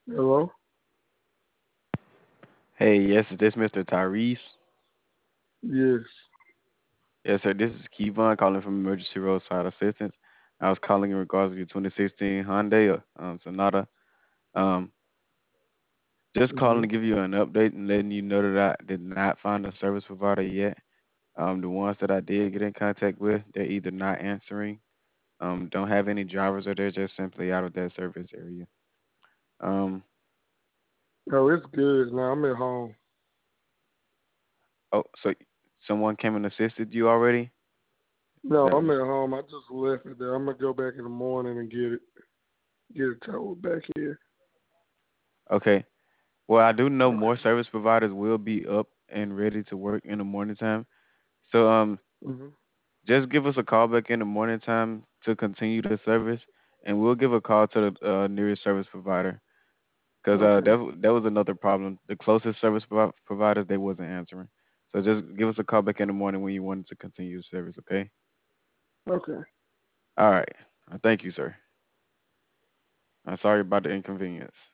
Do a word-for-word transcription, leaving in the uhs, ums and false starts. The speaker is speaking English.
Hello? Hey, yes, is this Mister Tyrese? Yes. Yes, sir. This is Kevon calling from Emergency Roadside Assistance. I was calling in regards to your twenty sixteen Hyundai uh, um, Sonata. Um, just calling hmm to give you an update and letting you know that I did not find a service provider yet. Um, the ones that I did get in contact with, they're either not answering, um, don't have any drivers, or they're just simply out of that service area. Um, Oh, it's good. Now I'm at home. oh, so someone came and assisted you already? Is No, that I'm what? at home. I just left it there. I'm gonna go back in the morning and get it get it towed back here. Okay. Well, I do know more Okay. service providers will be up and ready to work in the morning time. So um, hmm just give us a call back in the morning time to continue the service, and we'll give a call to the uh, nearest service provider. Cause uh, Okay. that w- that was another problem. The closest service provi- providers they wasn't answering. So just give us a call back in the morning when you wanted to continue the service. Okay. Okay. All right. Uh, thank you, sir. I'm sorry about the inconvenience.